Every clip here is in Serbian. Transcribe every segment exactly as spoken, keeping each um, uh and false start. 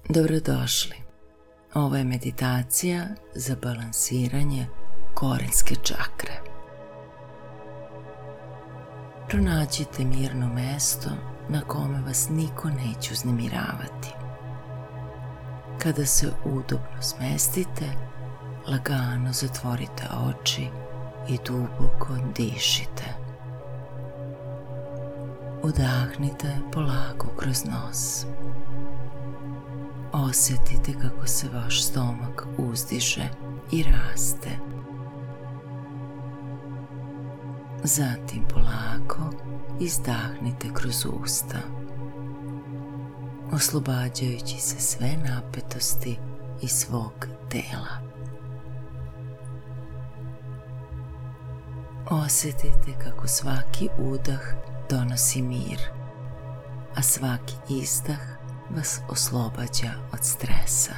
Dobrodošli. Ovo je meditacija za balansiranje korenske čakre. Pronađite mirno mesto na kome vas niko neće uznemiravati. Kada se udobno smestite, lagano zatvorite oči i duboko dišite. Udahnite polako kroz nos. Osjetite kako se vaš stomak uzdiže i raste. Zatim polako izdahnite kroz usta, oslobađajući se sve napetosti iz svog tela. Osjetite kako svaki udah donosi mir, a svaki izdah vas oslobađa od stresa.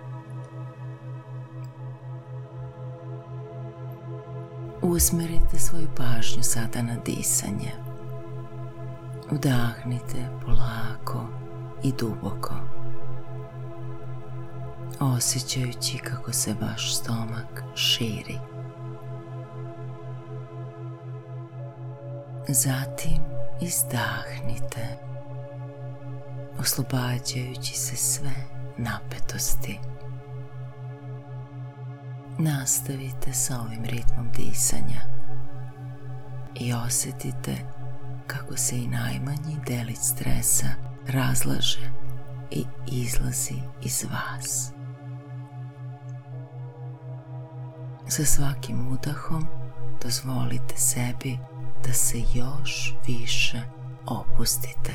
Usmerite svoju pažnju sada na disanje. Udahnite polako i duboko, osjećajući kako se vaš stomak širi. Zatim izdahnite, oslobađajući se sve napetosti. Nastavite sa ovim ritmom disanja i osjetite kako se i najmanji delić stresa razlaže i izlazi iz vas. Sa svakim udahom dozvolite sebi da se još više opustite.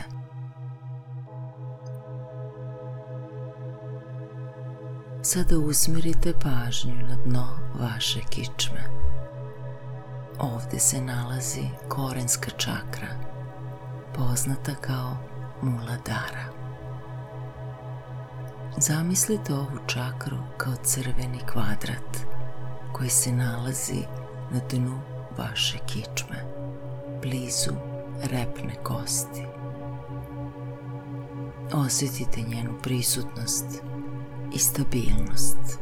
Sada usmjerite pažnju na dno vaše kičme. Ovdje se nalazi korenska čakra, poznata kao Muladhara. Zamislite ovu čakru kao crveni kvadrat koji se nalazi na dnu vaše kičme, blizu repne kosti. Osjetite njenu prisutnost i stabilnost.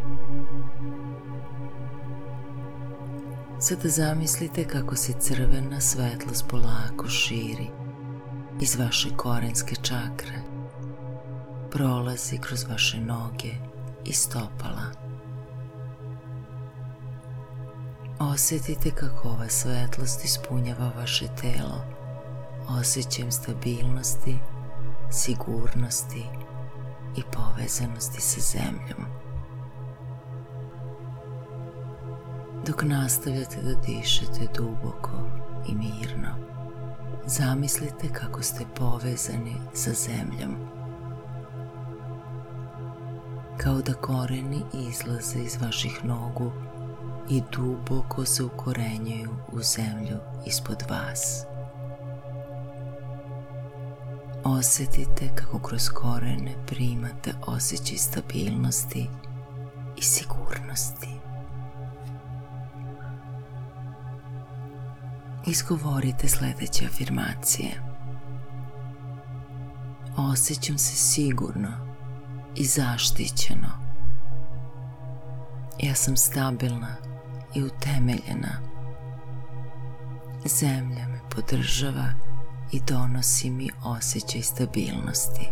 Sada zamislite kako se crvena svetlost polako širi iz vaše korenske čakre, prolazi kroz vaše noge i stopala. Osjetite kako ova svetlost ispunjava vaše telo osjećajem stabilnosti, sigurnosti i povezanosti sa zemljom. Dok nastavljate da dišete duboko i mirno, zamislite kako ste povezani sa zemljom. Kao da koreni izlaze iz vaših nogu i duboko se ukorenjuju u zemlju ispod vas. Osjetite kako kroz korene primate osjećaj stabilnosti i sigurnosti. Izgovorite sljedeće afirmacije. Osjećam se sigurno i zaštićeno. Ja sam stabilna i utemeljena. Zemlja me podržava i donosi mi osjećaj stabilnosti.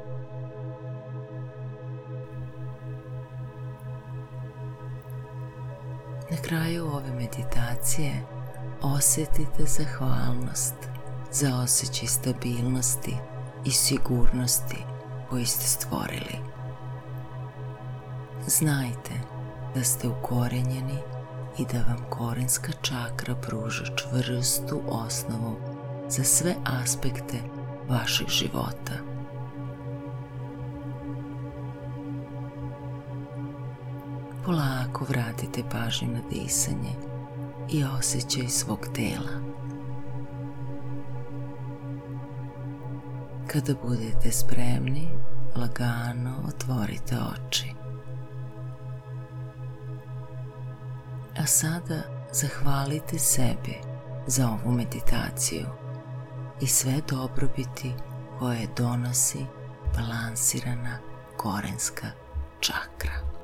Na kraju ove meditacije osjetite zahvalnost za osjećaj stabilnosti i sigurnosti koji ste stvorili. Znajte da ste ukorenjeni i da vam korenska čakra pruža čvrstu osnovu za sve aspekte vašeg života. Polako vratite pažnju na disanje i osjećaj svog tela. Kada budete spremni, lagano otvorite oči. A sada zahvalite sebi za ovu meditaciju i sve dobrobiti koje donosi balansirana korenska čakra.